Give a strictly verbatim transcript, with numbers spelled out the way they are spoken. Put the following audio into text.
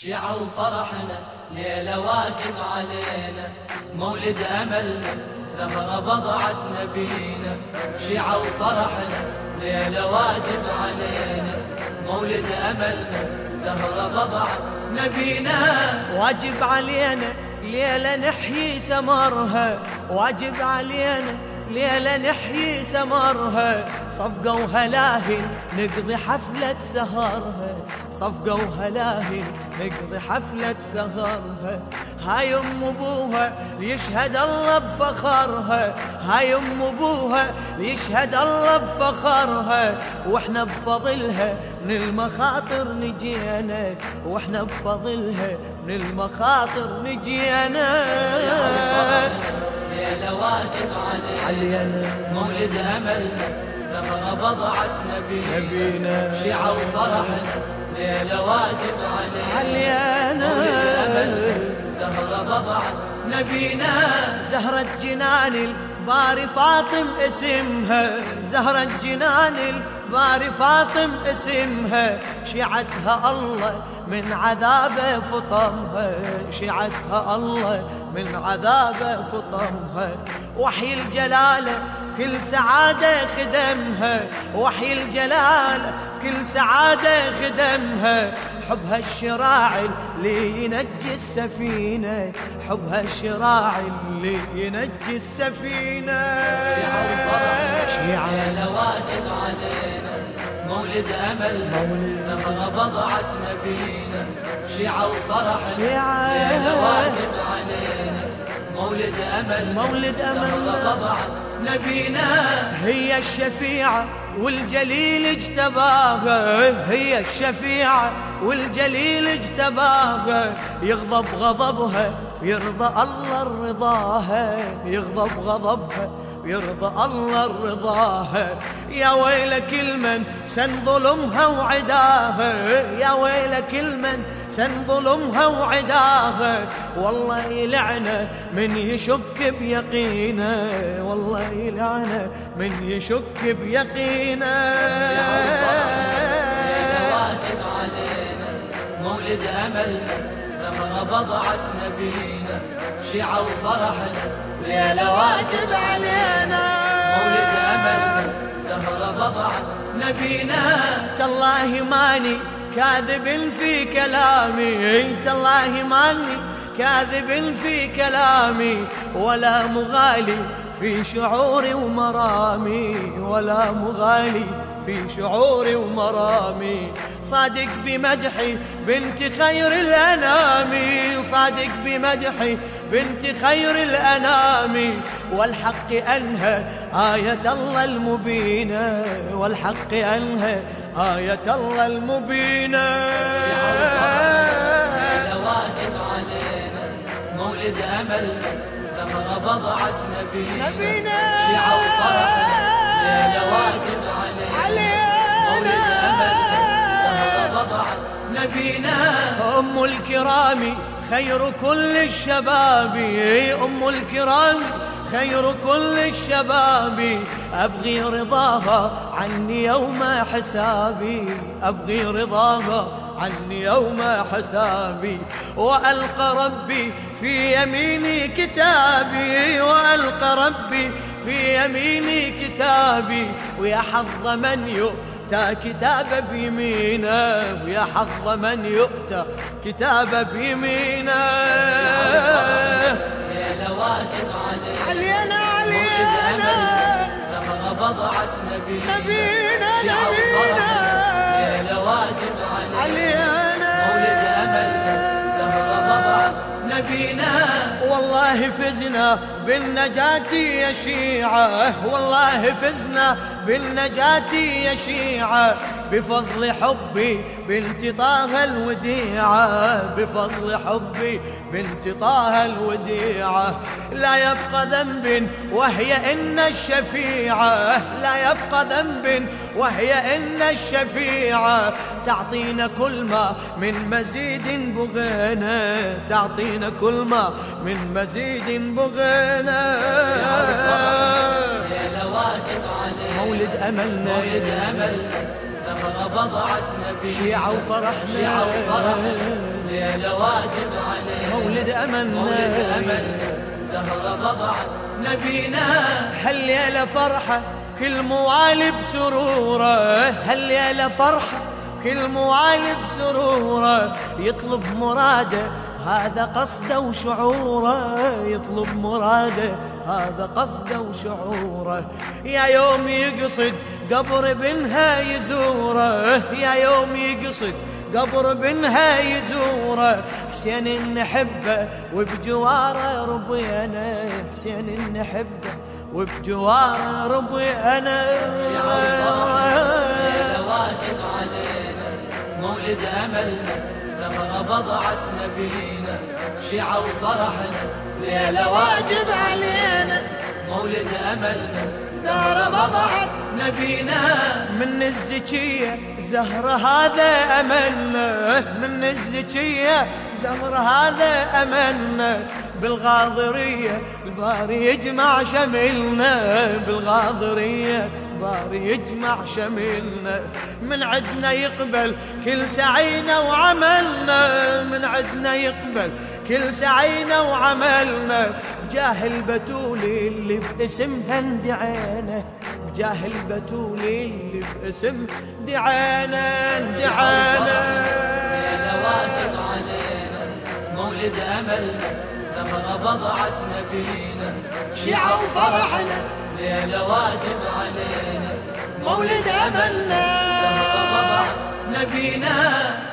شيعة وفرحنا ليلة واجب علينا، مولد أملنا زهرة بضعت نبينا. شيعة وفرحنا ليلة واجب علينا، مولد أملنا زهرة بضعت نبينا. واجب علينا ليلة نحيي سمرها، واجب علينا ليلة نحيي سمرها. صفقة وهلاهل نقضي حفلة سهرها، صفقة وهلاهل نقضي حفلة سهرها. هاي ام ابوها ليشهد الله بفخرها، هاي ام ابوها ليشهد الله بفخرها. واحنا بفضلها من المخاطر نجينا، واحنا بفضلها من المخاطر نجينا. ليلة واجب علينا، مولد أملنا زهرة بضعت نبينا. شيعة وفرحنا ليلة واجب علينا، مولد أملنا زهرة بضعت نبينا. زهرة جنان الباري فاطم اسمها، زهرة جنان الباري فاطم اسمها. شيعتها الله من عذابه فطمها، شيعتها الله من عذابه فطمها. وحي الجلالة كل سعادة خدمها، وحي الجلالة كل سعادة خدمها. حبها الشراع اللي ينجي السفينة، حبها الشراع اللي ينجي السفينة. شيعة وفرحنا ليلة واجب علينا، مولد أملنا زهرة بضعت نبينا. شيعة وفرحنا ليلة واجب علينا، مولد أملنا مولد أملنا زهرة بضعت نبينا. هي الشفيعة والجليل اجتباها، هي الشفيعة والجليل اجتباها. يغضب غضبها يرضى الله رضاها، يغضب غضبها يرضى الله رضاها. يا ويل كل من سن ظلمها وعداها، يا ويل كل من سن ظلمها وعداها. والله يلعنه من يشك بيقينه، والله يلعنه من يشك بيقينه. واجب علينا، مولد أملنا زهرة بضعت نبينا. شيعة وفرحنا ليلة واجب علينا، مولد أملنا زهرة بضعت نبينا. تالله ماني كاذب في كلامي، تالله ماني كاذب في كلامي. ولا مغالي في شعوري ومرامي، ولا مغالي في شعوري ومرامي. صادق بمدحي بنت خير الأنام، صادق بمدحي بنت خير الأنام. والحق أنهى آية الله المبينة، والحق أنهى آية الله المبينة. واجب علينا، مولد أملنا زهرة بضعت نبينا. شيعة وفرحنا ليلة واجب علينا، مولد أملنا زهرة بضعت نبينا. أم الكرام خير كل الشباب، أم الكرام خير كل الشباب. أبغي رضاها عني يوم حسابي، أبغي رضاها عني يوم حسابي. وألقى ربي في يميني كتابي، وألقى ربي في يميني كتابي. ويا حظ من يؤتى كتاب بيمينه، ويا حظ من يؤتى كتاب بيمينه. ليلة واجب علينا علينا زهرة بضعت نبينا. نبينا شيعة وفرحنا ليلة واجب علينا، مولد أملنا زهرة بضعت نبينا. والله فزنا بالنجاة يا شيعة، والله فزنا بالنجاة يا شيعة. بفضل حبي بنت طه الوديعة، بفضل حبي بنت طه الوديعة. لا يبقى ذنب وهي إن الشفيعة، لا يبقى ذنب وهي إن الشفيعة. تعطينا كل ما من مزيد بغينا، تعطينا كل ما من مزيد بغينا. ليلة واجب علينا، مولد أملنا مولد أملنا زهرة بضعت نبينا. شيعة وفرحنا شيعة وفرحنا ليلة واجب علينا مولد أملنا مولد أملنا زهرة بضعت نبينا. هالليلة فرحة كل موالي بسروره، هالليلة فرحة كل موالي بسروره، يطلب مراده هذا قصده وشعوره، يطلب مراده هذا قصده وشعوره. يا يوم يقصد قبر بنها يزوره، يا يوم يقصد قبر بنها يزوره. حسين نحبه وبجواره ربينا، حسين نحبه وبجواره ربينا. ليلة واجب علينا مولد أملنا زهرة بضعت نبينا. شيعة وفرحنا ليلة واجب علينا مولد أملنا زهرة بضعت نبينا. من الزكية زهرة هذا أملنا، من الزكية زهرة هذا أملنا. بالغاضرية الباري يجمع شملنا، بالغاضرية الباري يجمع شملنا. من عدنا يقبل كل سعينا وعملنا، من عدنا يقبل كل سعينا وعملنا. بجاه البتول اللي باسمها اندعينا، بجاه البتول اللي باسم دعانا دعانا. ليلة واجب علينا مولد أملنا زهرة بضعت نبينا. شيعة وفرحنا ليلة واجب علينا مولد أملنا زهرة بضعت نبينا.